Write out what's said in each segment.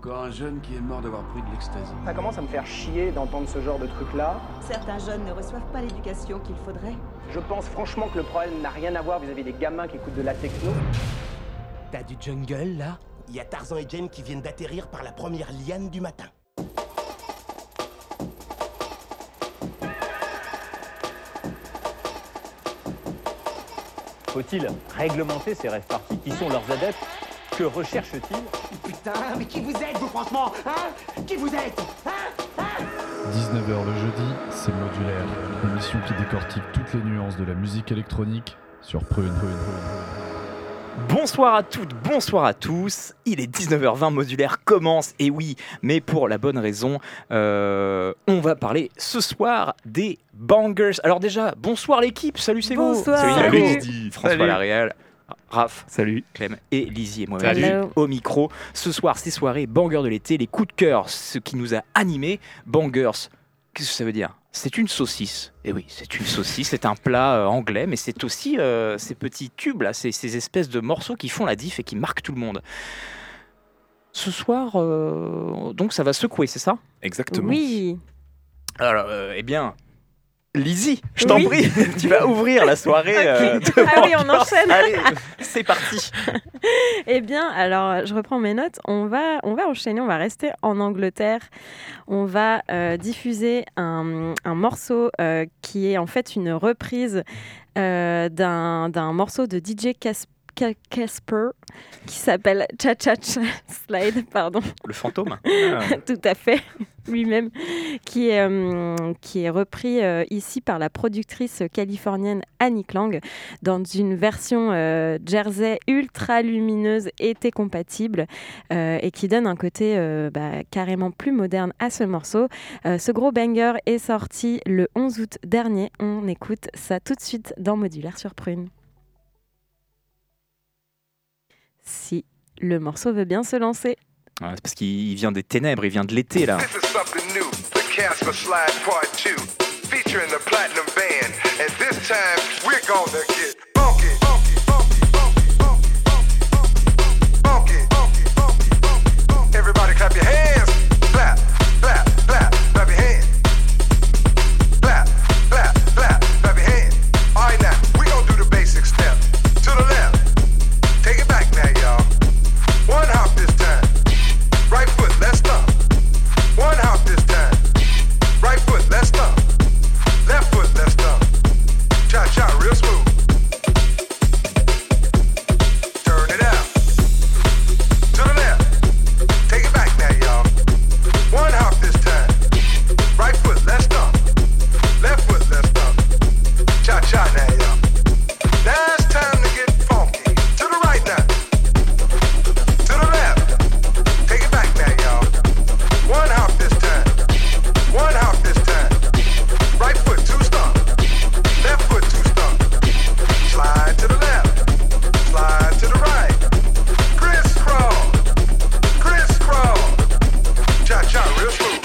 Encore un jeune qui est mort d'avoir pris de l'ecstasy. Ça commence à me faire chier d'entendre ce genre de truc-là. Certains jeunes ne reçoivent pas l'éducation qu'il faudrait. Je pense franchement que le problème n'a rien à voir vis-à-vis des gamins qui écoutent de la techno. T'as du jungle, là? Il y a Tarzan et Jane qui viennent d'atterrir par la première liane du matin. Faut-il réglementer ces rêves parties? Qui sont leurs adeptes? Que recherchent-ils? Putain, mais qui vous êtes, vous, franchement? Hein? Qui vous êtes? 19h le jeudi, c'est Modulaire, l'émission qui décortique toutes les nuances de la musique électronique sur Prune. Bonsoir à toutes, bonsoir à tous, il est 19h20, Modulaire commence, et oui, mais pour la bonne raison, on va parler ce soir des bangers. Alors déjà, bonsoir l'équipe, salut c'est vous. Bonsoir. Salut Salut. Nico, François Laréal, Raph, salut, Clem et Lizzie et moi-même Salut. au micro. Ce soir, c'est soirée bangers de l'été, les coups de cœur, ce qui nous a animés. Bangers, qu'est-ce que ça veut dire ? C'est une saucisse. Et oui, c'est une saucisse, c'est un plat anglais, mais c'est aussi ces petits tubes là, ces espèces de morceaux qui font la diff et qui marquent tout le monde. Ce soir, donc ça va secouer, c'est ça ? exactement. Oui. Alors, eh bien, Lizzie, je t'en prie, tu vas ouvrir la soirée. Ok. De Ah oui, on Bangers. enchaîne. Allez, c'est parti. Eh bien, alors, je reprends mes notes. On va enchaîner, on va rester en Angleterre. On va diffuser un morceau qui est en fait une reprise d'un morceau de DJ Casper qui s'appelle Cha Cha Cha Slide, pardon. Le fantôme. Tout à fait, lui-même, qui est repris ici par la productrice californienne Annie Klang dans une version jersey ultra lumineuse été compatible et qui donne un côté carrément plus moderne à ce morceau. Ce gros banger est sorti le 11 août dernier. On écoute ça tout de suite dans Modulaire sur Prune. Si le morceau veut bien se lancer. Ouais, c'est parce qu'il vient des ténèbres, il vient de l'été là. This is something new, the Casper Slide Part 2, featuring the Platinum Band, and this time we're gonna get funky, funky, funky, funky, funky, funky, funky. Everybody clap your hands, clap, clap, clap, clap your hands, clap, clap, clap, clap your hands. All right now, we gonna do the basic step, to the left, take it back now y'all, one hop this time. Right foot, let's stomp. One hop this time. Right foot, let's stomp. Left foot, let's stomp. Cha cha, real smooth. Turn it out. To the left. Take it back now, y'all. One hop this time. Right foot, let's stomp. Left foot, let's stomp. Cha cha now, y'all. Now it's time to get funky. To the right now. To the left. Take it back now, y'all. One hop this time. One hop this time. Right foot, two stomp. Left foot, two stomp. Slide to the left. Slide to the right. Crisscross. Crisscross. Cha-cha, real smooth.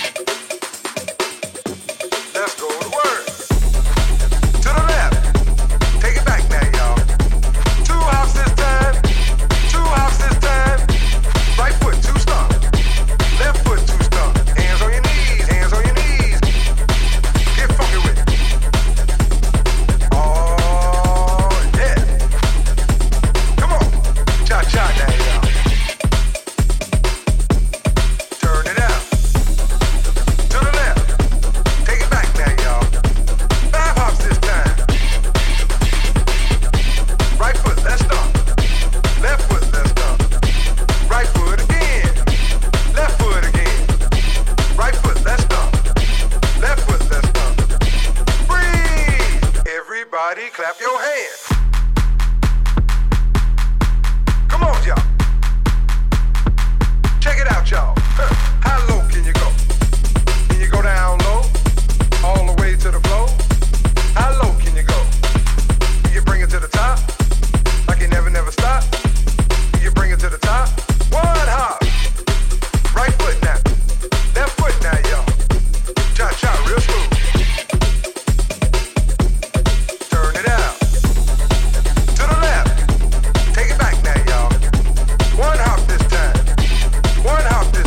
Let's go to work. To the left. Take it back now, y'all. Two hops this time. Two hops this time. Right foot, two stomp. Left foot, two stomp. Hands on your knees, hands on your knees. Get funky with it. Oh, yeah. Come on. Cha-cha now, y'all. Turn it out. To the left. Take it back now, y'all. Five hops this time. Right foot, let's stomp. Left foot, let's stomp. Right foot again. Left foot again. Right foot, let's stomp. Left foot, let's stomp. Breathe. Everybody clap your hands. Come on, y'all. Check it out, y'all. How low can you go? Can you go down low? All the way to the floor? How low can you go? Can you bring it to the top? Like you never stop? Can you bring it to the top? One hop. Right foot now. Left foot now, y'all. Cha-cha, real smooth. Turn it out. To the left. Take it back now, y'all. One hop this time. One hop this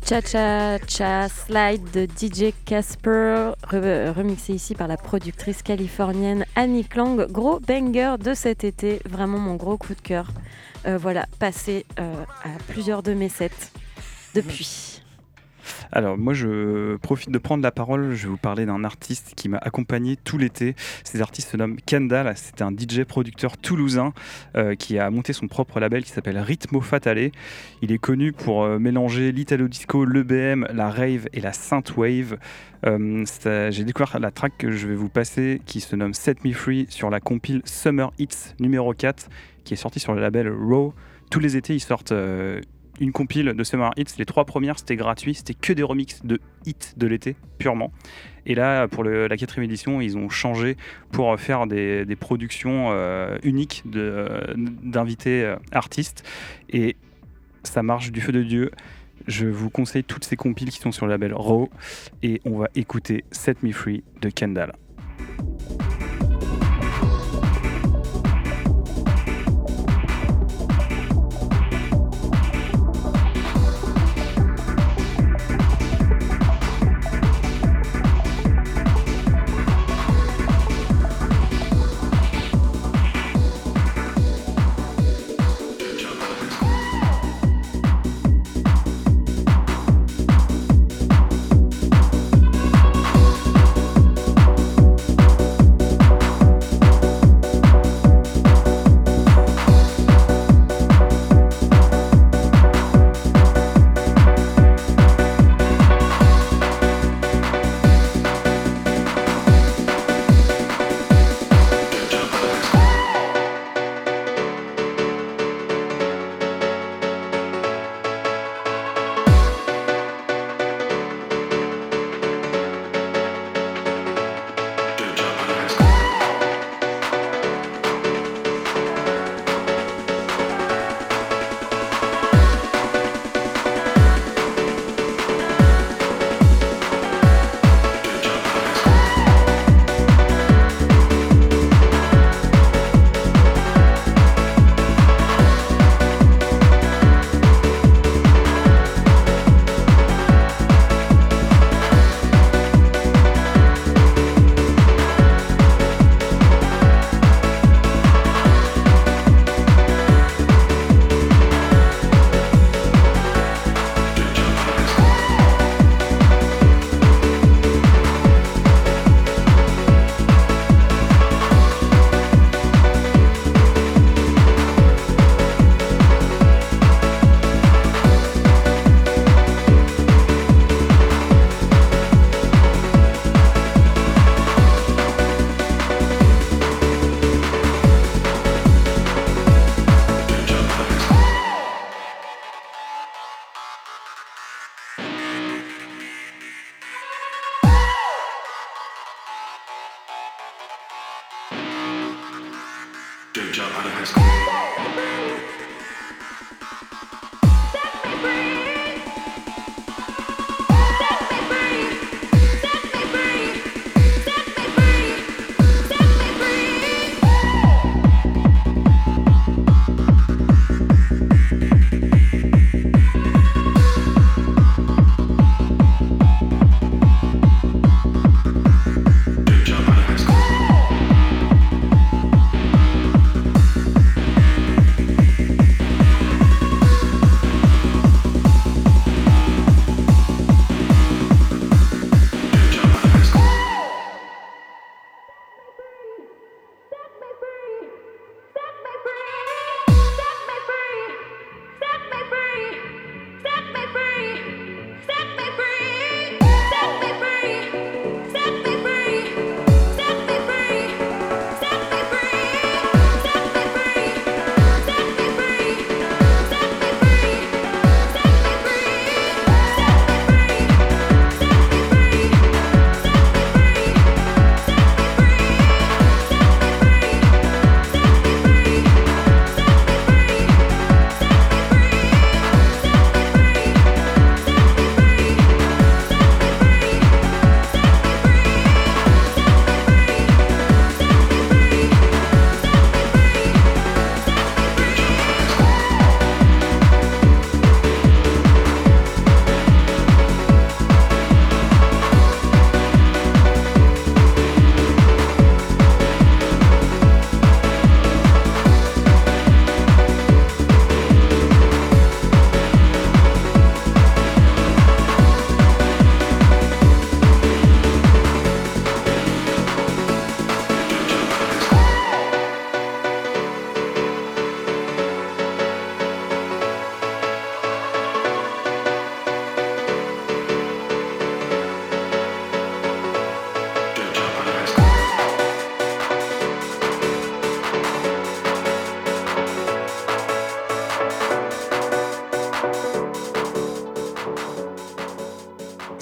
Cha Cha Cha Slide de DJ Casper, remixé ici par la productrice californienne Annie Klang. Gros banger de cet été, vraiment mon gros coup de cœur. Voilà, passé à plusieurs de mes sets depuis. Alors moi je profite de prendre la parole, je vais vous parler d'un artiste qui m'a accompagné tout l'été. Cet artiste se nomme Kendall, c'est un DJ producteur toulousain qui a monté son propre label qui s'appelle Ritmo Fatale. Il est connu pour mélanger l'italo disco, l'EBM, la rave et la synthwave. J'ai découvert la track que je vais vous passer qui se nomme Set Me Free sur la compile Summer Hits numéro 4 qui est sortie sur le label Raw. Tous les étés ils sortent une compile de Summer Hits. Les 3 premières c'était gratuit, c'était que des remixes de hits de l'été purement. Et là pour la 4e édition ils ont changé pour faire des productions uniques d'invités artistes et ça marche du feu de Dieu. Je vous conseille toutes ces compiles qui sont sur le label Raw et on va écouter Set Me Free de Kendall.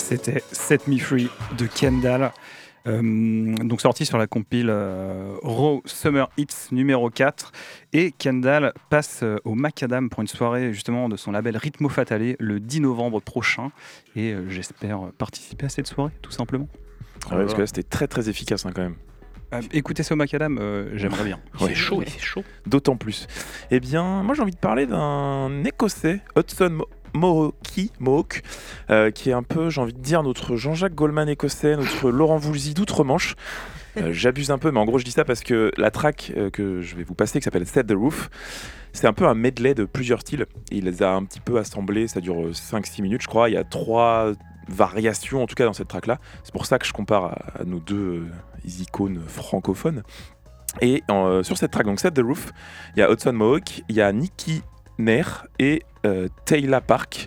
C'était Set Me Free de Kendall. Donc sorti sur la compile Raw Summer Hits numéro 4. Et Kendall passe au Macadam pour une soirée justement de son label Ritmo Fatale le 10 novembre prochain. Et j'espère participer à cette soirée, tout simplement. Ah ouais, parce que là, c'était très très efficace quand même. Écoutez ça au Macadam, j'aimerais bien. C'est chaud, c'est chaud. D'autant plus. Eh bien, moi j'ai envie de parler d'un Écossais, Hudson Mohawk, qui est un peu, j'ai envie de dire, notre Jean-Jacques Goldman écossais, notre Laurent Voulzy d'outre-Manche. J'abuse un peu, mais en gros je dis ça parce que la track que je vais vous passer, qui s'appelle Set the Roof, c'est un peu un medley de plusieurs styles. Il les a un petit peu assemblés, ça dure 5-6 minutes je crois. Il y a 3 variations en tout cas dans cette track là. C'est pour ça que je compare à nos deux icônes francophones. Et sur cette track, donc Set the Roof, il y a Hudson Mohawk, il y a Nicky Nair et Taylor Parks.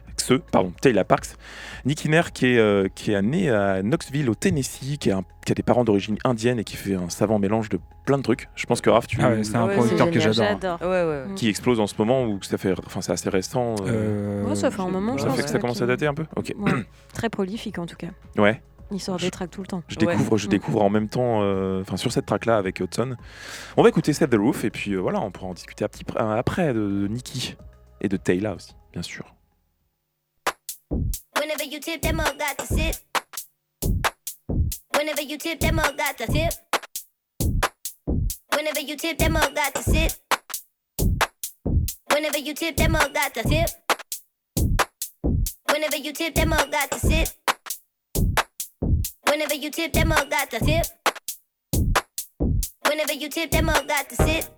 Nicky Nair qui est né à Knoxville au Tennessee, qui a des parents d'origine indienne et qui fait un savant mélange de plein de trucs. Je pense que Raph, c'est un producteur que j'adore. Qui explose en ce moment, ou c'est assez récent. Ça fait un moment. Ça fait que ça commence à dater un peu. Ok. Ouais. Très prolifique en tout cas. Ouais. Il sort des tracks tout le temps. Je découvre en même temps, sur cette track-là avec Hudson. On va écouter Set the Roof et puis voilà, on pourra en discuter après de Nicky et de Taylor aussi, bien sûr. Whenever you tip, that mug got to sit. Whenever you tip, that mug got to tip. Whenever you tip, that mug got to sit. Whenever you tip, that mug got to tip. Whenever you tip, that mug got to sit. Whenever you tip, that mug got to tip. Whenever you tip, that mug got to sit.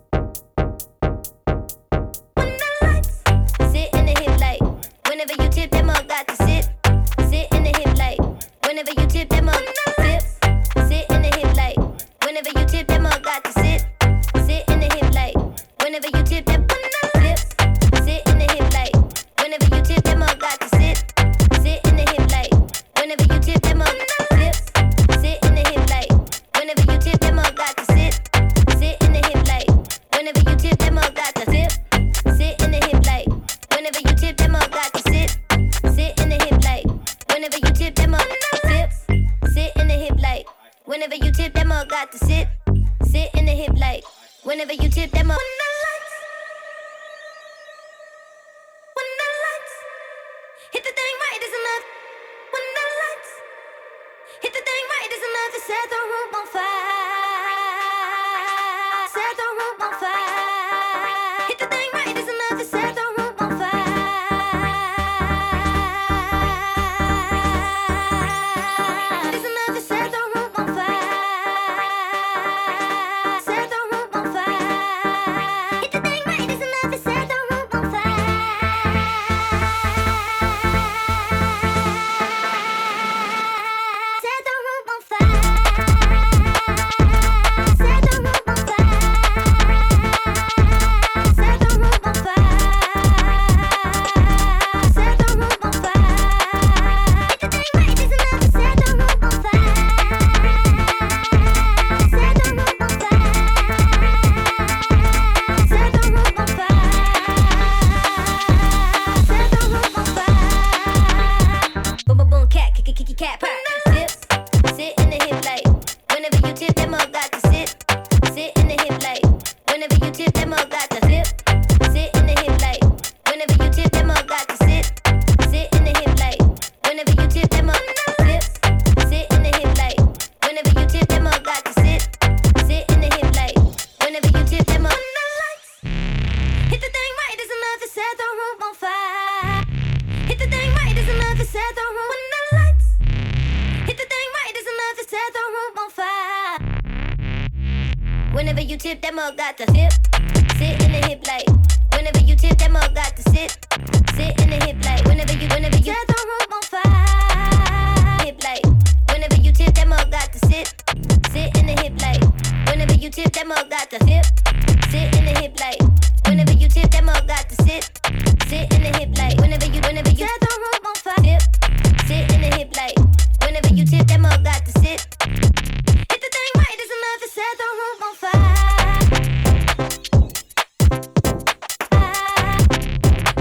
When the lights sit in the hip light. Whenever you tip, that mug got to sit. Sit in the hip light. Whenever you tip, that mug tip. Sit in the hip light. Whenever you tip, that mug got to sit. Sit in the hip light. Whenever you tip, that tip. Sit in the hip light. Whenever you tip, that mug got to sit. Sit in the hip light. Whenever you tip, that mug tip. Sit in the hip light. Whenever you tip, that mug got to sit. Sit in the hip light. Whenever you tip, that mug got to tip. Sit in the hip light. Whenever you tip, that mug got to sit. Sit in the hip light. Whenever you tip, that mug tip. Sit in the hip light. Whenever you tip, that mug got to sit. Sit in the hip light. Whenever you tip, that mug. When the lights hit the thing right, there's enough. When the lights hit the thing right, there's enough to set the room on fire. Set the room on fire. Hit the thing right, there's enough to set the room on fire. There's enough to set the room on fire. Set the room on fire. Hit the thing right, there's enough to set the room on fire. Set the room on fire. Set the room on fire. Set the room on fire. Set the room on fire. Hit the thing right, there's enough to set the room on fire. Set the room on fire. Set the room on fire. Set the room on fire. Boom boom boom, cat, cat, purr. Tip, sit in the hip light. Whenever you tip, that mug got to sit. Sit in the hip light. Whenever you tip, that mug got to tip. Sit in the hip light. Whenever you tip, that mug got to sit. Sit in the hip light. Whenever you tip, that mug tip. Sit in the hip light. Whenever you tip, that mug got to sit. Sit in the hip light. Whenever you tip, that mug. Hit the thing right, there's enough to set the room on fire. Hit the thing right, there's enough to set the room. When the lights hit the thing right, there's enough to set the room on fire. Whenever you tip, that mug got to tip. Sit in the hip light. Whenever you tip, that mug got to sit. Sit in the hip light. Whenever you set the room on fire. Hip light. Whenever you tip, that mug got to sit. Sit in the hip light. Whenever you tip, that mug got to tip. Sit in the hip light. Whenever you tip, that mug got to sit. Sit in the hip light. Whenever you set the room on fire. Tip. Sit in the hip light. Whenever you tip, that mug got to sit. Hit the thing right, there's enough to set the room on fire.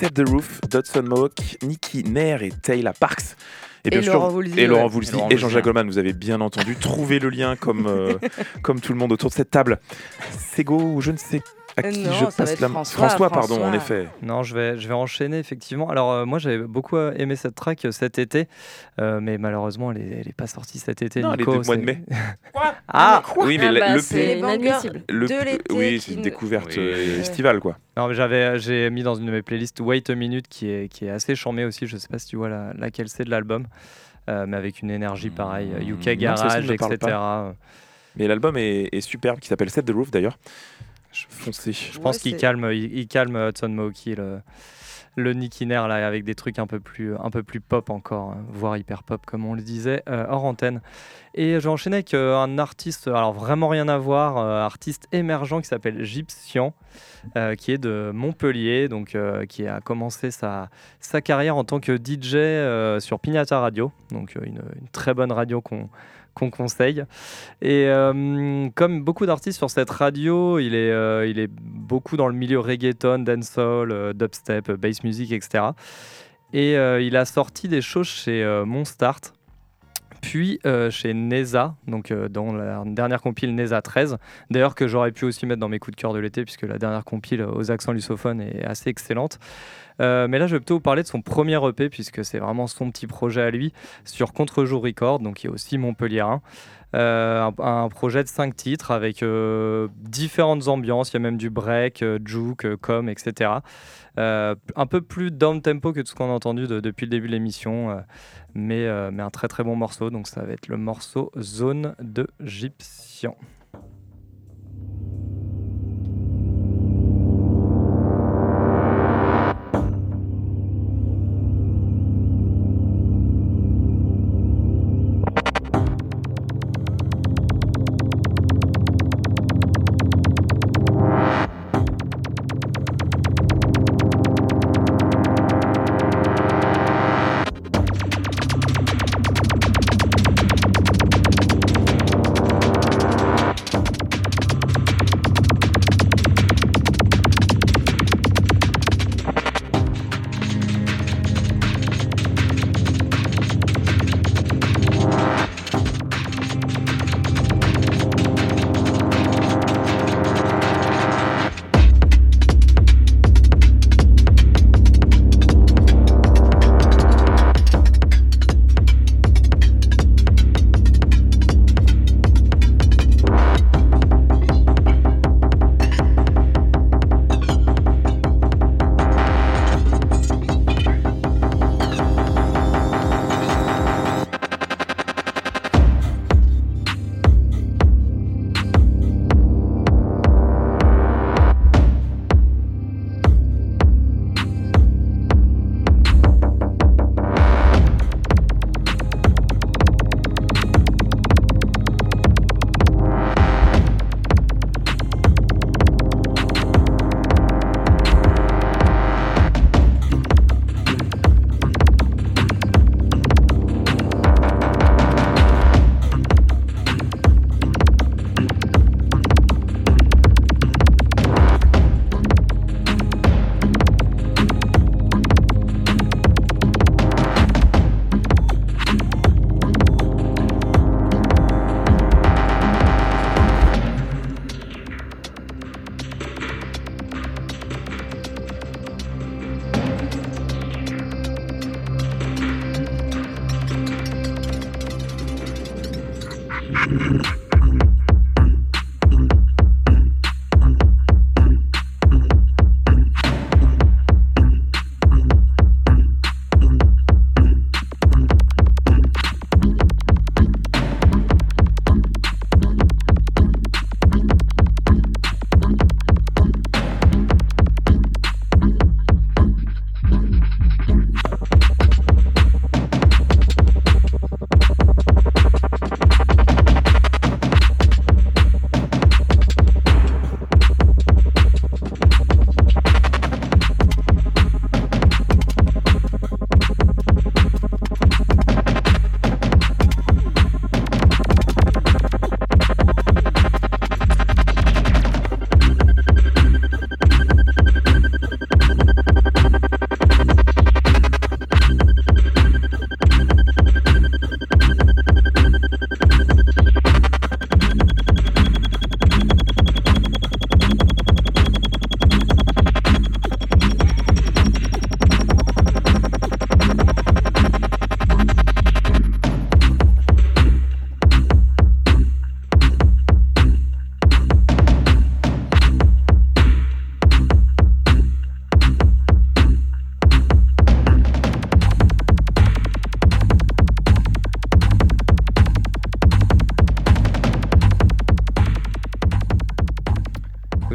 Set the Roof, Dodson Mohawk, Nicky Nair et Taylor Parks. Et bien sûr, Laurent Voulzy, et Laurent ouais. Voulzy Et Laurent et Jean-Jacques Voulzy, Goldman, vous avez bien entendu trouvé le lien comme tout le monde autour de cette table. Sego ou je ne sais à qui Non, je ça va passe être la François, pardon, en effet. Non, je vais enchaîner effectivement. Alors moi j'avais beaucoup aimé cette track cet été, mais malheureusement elle est pas sortie cet été. Non, elle est Nico, du mois de mai. Ah Oui, mais le c'est P, inadmissible. le de l'été oui, qui c'est une ne- découverte Oui. estivale quoi. Non, mais j'ai mis dans une de mes playlists Wait a Minute qui est assez charmée aussi. Je sais pas si tu vois laquelle c'est de l'album, mais avec une énergie pareille, UK Non, ça Garage, me parle etc. Mais l'album est superbe, qui s'appelle Set the Roof d'ailleurs. Foncez. Je pense qu'il calme Hudson Mohawk, le Nicky Nair là, avec des trucs un peu plus pop encore, voire hyper pop comme on le disait hors antenne. Et j'ai enchaîné avec un artiste, alors vraiment rien à voir, artiste émergent qui s'appelle Gypsian, qui est de Montpellier, donc qui a commencé sa carrière en tant que DJ sur Pignata Radio, donc une très bonne radio qu'on conseille. Et comme beaucoup d'artistes sur cette radio, il est beaucoup dans le milieu reggaeton, dancehall, dubstep, bass music, etc. Et il a sorti des choses chez Monstart, puis chez Neza, donc dans la dernière compile Neza 13, d'ailleurs que j'aurais pu aussi mettre dans mes coups de cœur de l'été, puisque la dernière compile aux accents lusophones est assez excellente. Mais là, je vais plutôt vous parler de son premier EP, puisque c'est vraiment son petit projet à lui, sur Contre-jour Record, donc qui est aussi montpelliérain. Un projet de 5 titres avec différentes ambiances, il y a même du break, juke, etc. Un peu plus down-tempo que tout ce qu'on a entendu depuis le début de l'émission, mais un très très bon morceau, donc ça va être le morceau Zone de Gypsian.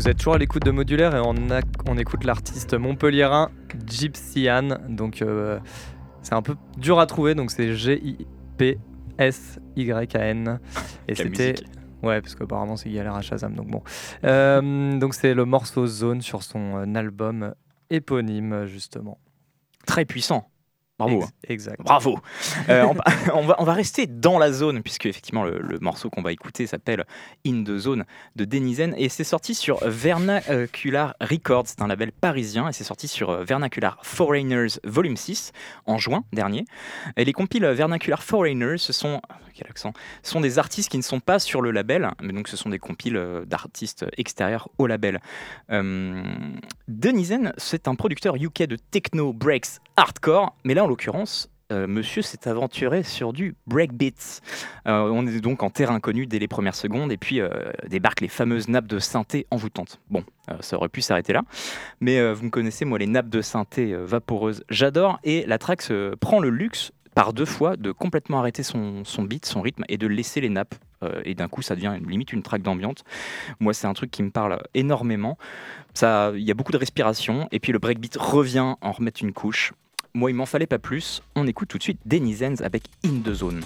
Vous êtes toujours à l'écoute de Modulaire et on écoute l'artiste montpelliérain Gypsyan. Donc c'est un peu dur à trouver, donc c'est Gypsyan. Et c'était... Ouais, parce qu'apparemment c'est galère à Shazam, donc bon. Donc c'est le morceau Zone sur son album éponyme, justement. Très puissant. Bravo. Exact. Bravo. On va rester dans la zone, puisque effectivement le morceau qu'on va écouter s'appelle In the Zone de Denizen, et c'est sorti sur Vernacular Records, c'est un label parisien, et c'est sorti sur Vernacular Foreigners Volume 6 en juin dernier. Et les compiles Vernacular Foreigners, ce sont des artistes qui ne sont pas sur le label, mais donc ce sont des compiles d'artistes extérieurs au label. Denizen, c'est un producteur UK de techno, breaks, hardcore, mais là en l'occurrence, monsieur s'est aventuré sur du breakbeat. On est donc en terrain inconnu dès les premières secondes, et puis débarquent les fameuses nappes de synthé envoûtantes. Bon, ça aurait pu s'arrêter là, mais vous me connaissez, moi les nappes de synthé vaporeuses, j'adore, et la track prend le luxe par 2 fois de complètement arrêter son beat, son rythme, et de laisser les nappes. Et d'un coup, ça devient limite une track d'ambiance. Moi, c'est un truc qui me parle énormément. Il y a beaucoup de respiration, et puis le breakbeat revient en remettre une couche. Moi, il m'en fallait pas plus. On écoute tout de suite Denizen avec In the Zone.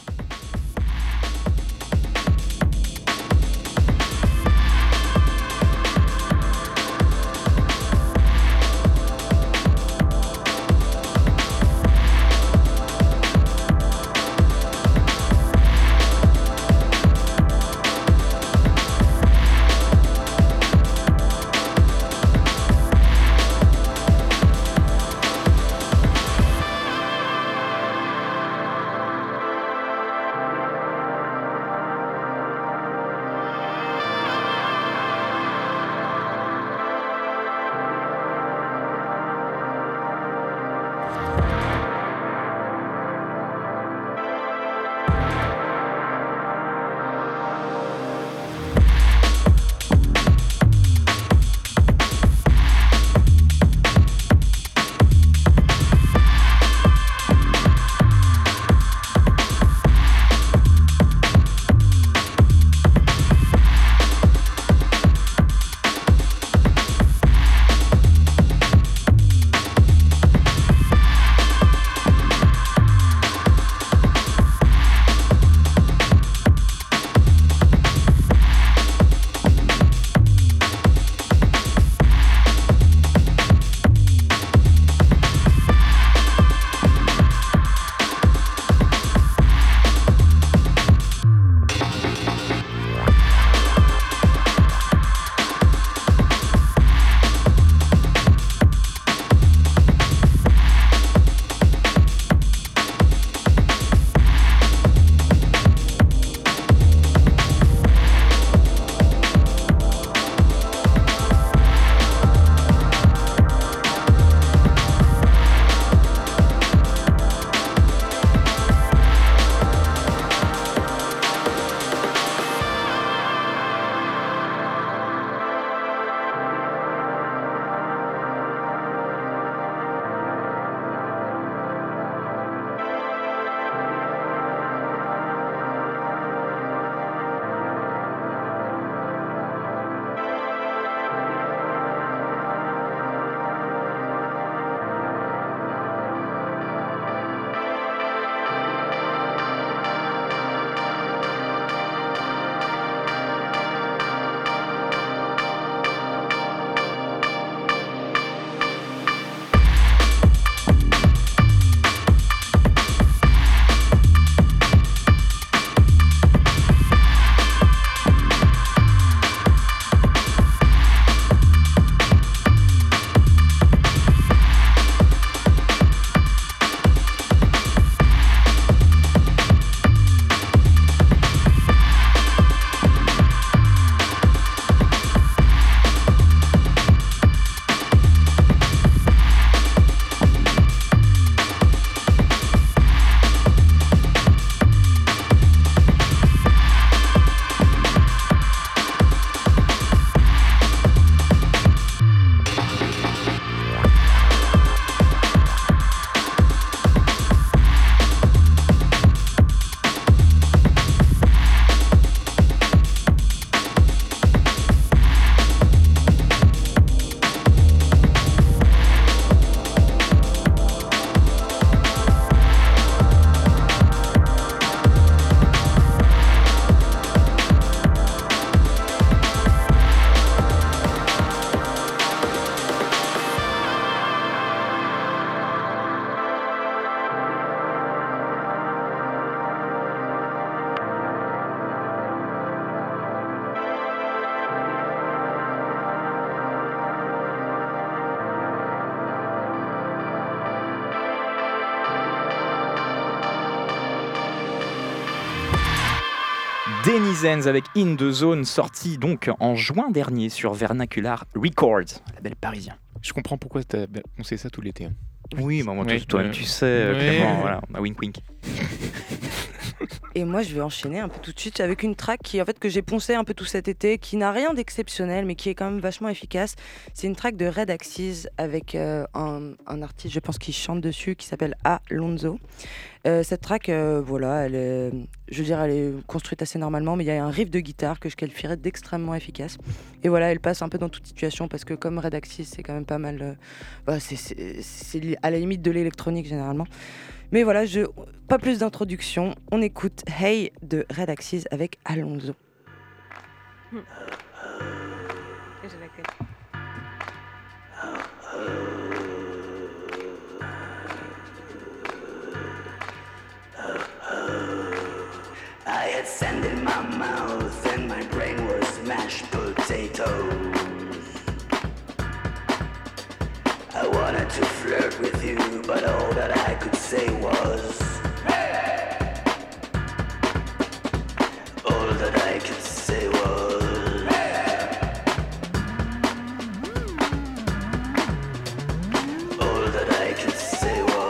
Denizens avec In The Zone, sorti donc en juin dernier sur Vernacular Records, label parisien. Je comprends pourquoi on sait ça tout l'été. Hein. Oui, bah moi, toi-même tu sais, Clément, voilà, wink wink. Et moi, je vais enchaîner un peu tout de suite avec une track qui, en fait, que j'ai poncée un peu tout cet été, qui n'a rien d'exceptionnel, mais qui est quand même vachement efficace. C'est une track de Red Axis avec un artiste, je pense, qui chante dessus, qui s'appelle Alonso. Cette track, voilà, elle est construite assez normalement, mais il y a un riff de guitare que je qualifierais d'extrêmement efficace. Et voilà, elle passe un peu dans toute situation parce que comme Red Axis, c'est quand même pas mal. C'est à la limite de l'électronique généralement. Mais voilà, pas plus d'introduction. On écoute Hey de Red Axis avec Alonso. I had sand in my mouth and my brain was mashed potatoes. I wanted to flirt with you, but all that I could say was hey! All that I could say was hey! All that I could say was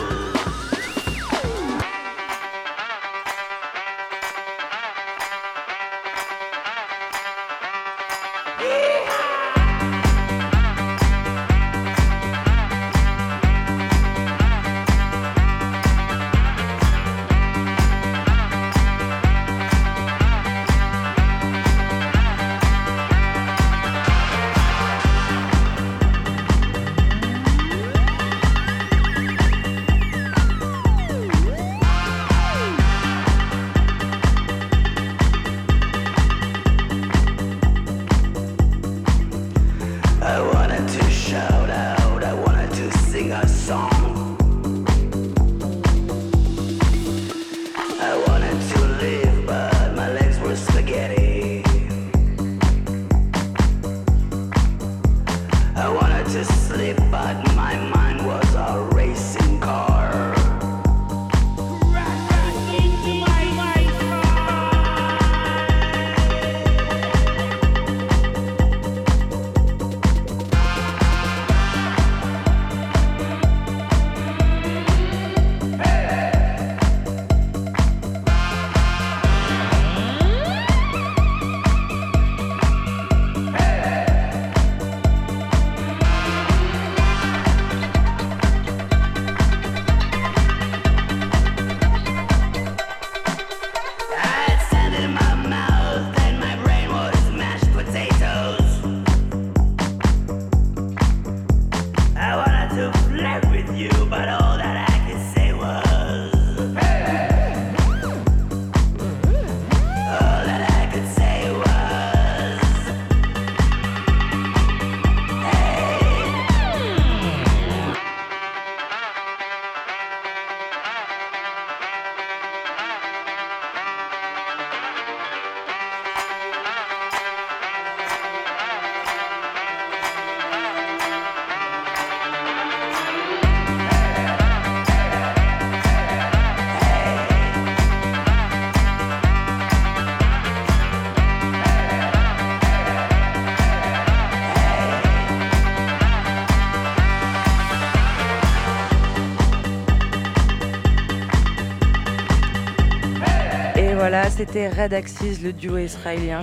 Voilà, c'était Red Axis, le duo israélien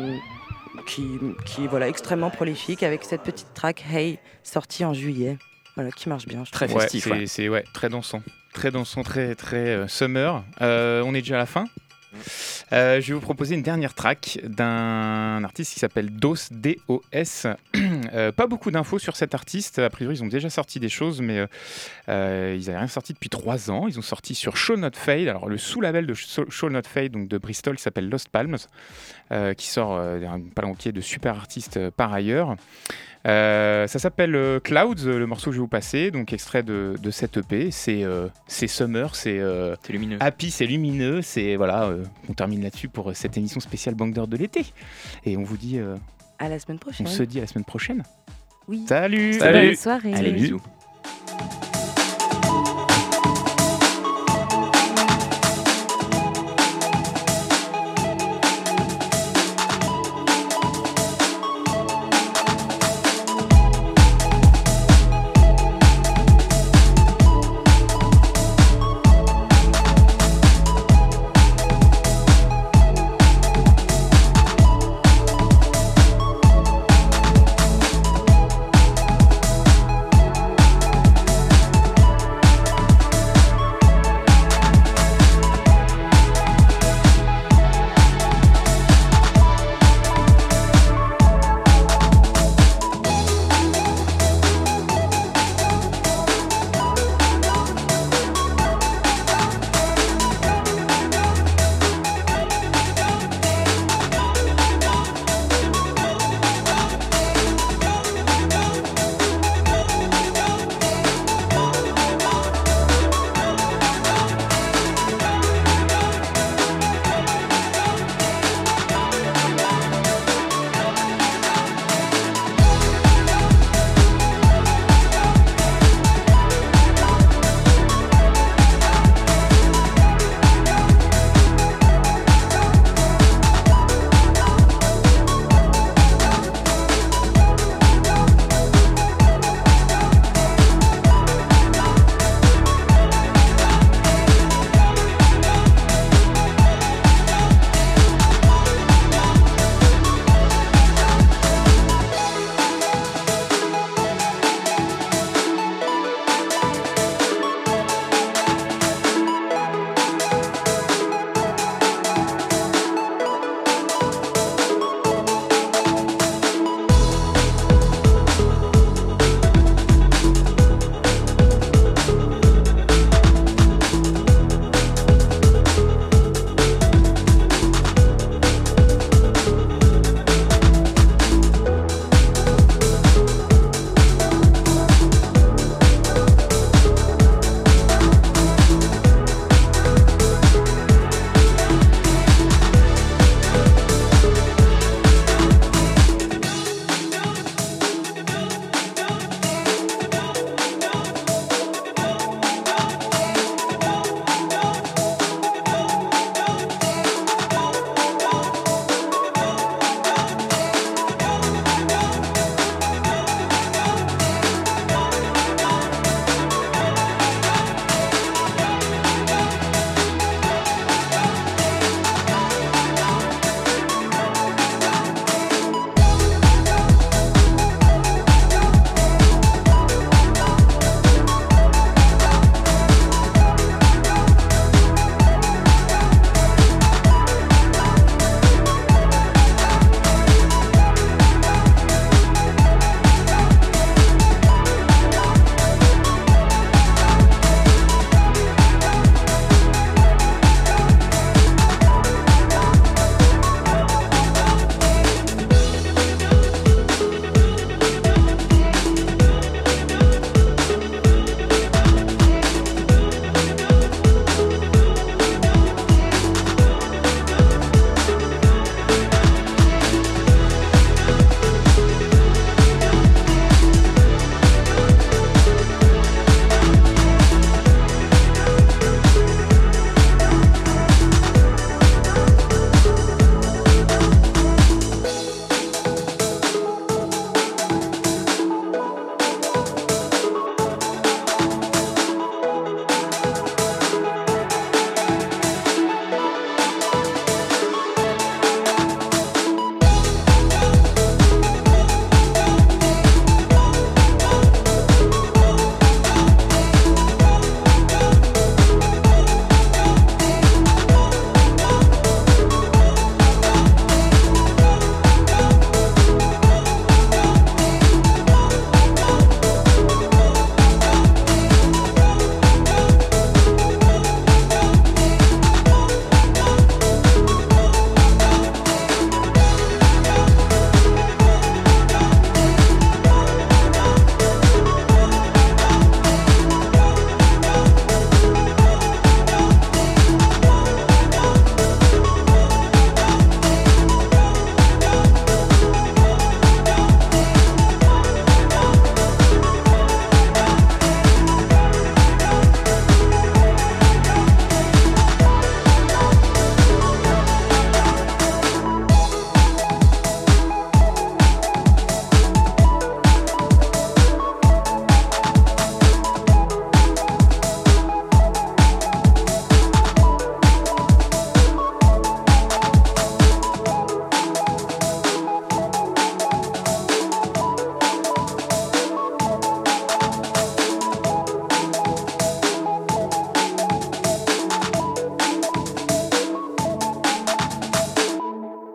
qui voilà, extrêmement prolifique avec cette petite track Hey sortie en juillet. Voilà, qui marche bien. Très festif. C'est très dansant. Très dansant, très summer. On est déjà à la fin. Je vais vous proposer une dernière track d'un artiste qui s'appelle DOS, D-O-S. Pas beaucoup d'infos sur cet artiste. A priori, ils ont déjà sorti des choses, mais ils n'avaient rien sorti depuis 3 ans. Ils ont sorti sur Shall Not Fade, alors le sous-label de Shall Not Fade, donc de Bristol, qui s'appelle Lost Palms, qui sort un palanquier de super artistes par ailleurs. Ça s'appelle Clouds, le morceau que je vais vous passer, donc extrait de cette EP. C'est summer, c'est lumineux. Happy, c'est lumineux, c'est voilà. On termine là-dessus pour cette émission spéciale Banger de l'été. Et on vous dit à la semaine prochaine. On se dit à la semaine prochaine. Oui. Salut. Bonne soirée. Allez, bisous.